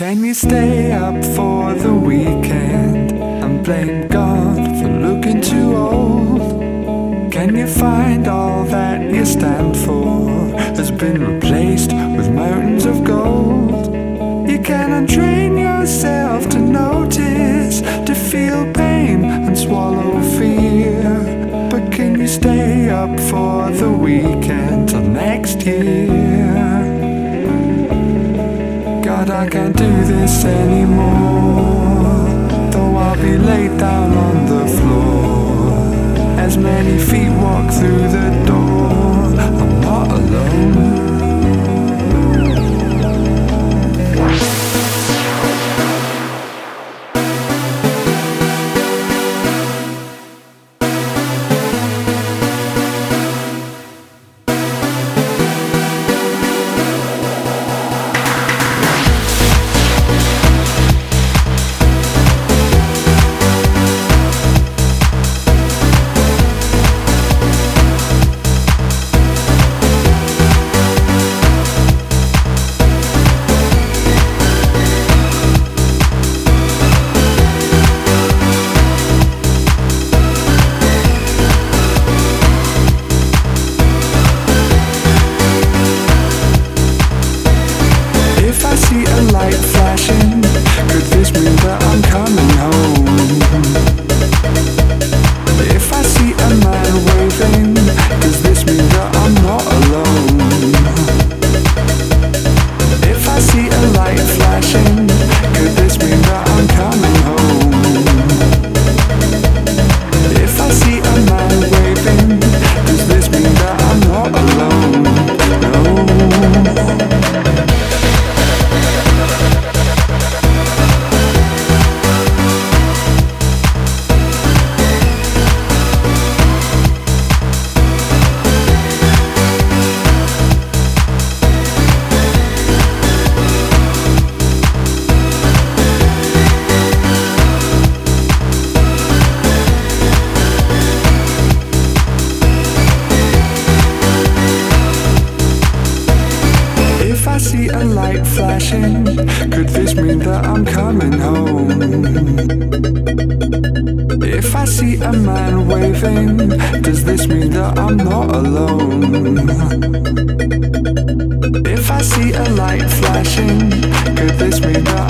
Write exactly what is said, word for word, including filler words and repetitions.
Can you stay up for the weekend and blame God for looking too old? Can you find all that you stand for has been replaced with mountains of gold? You can untrain yourself to notice, to feel pain and swallow fear. But can you stay up for the weekend till next year? God, I can't do this anymore, though I'll be laid down on the floor. As many feet walk through the door, I'm not alone. Could this mean that I'm coming home? If I see a man waving, does this mean that I'm not alone? If I see a light flashing, could this mean that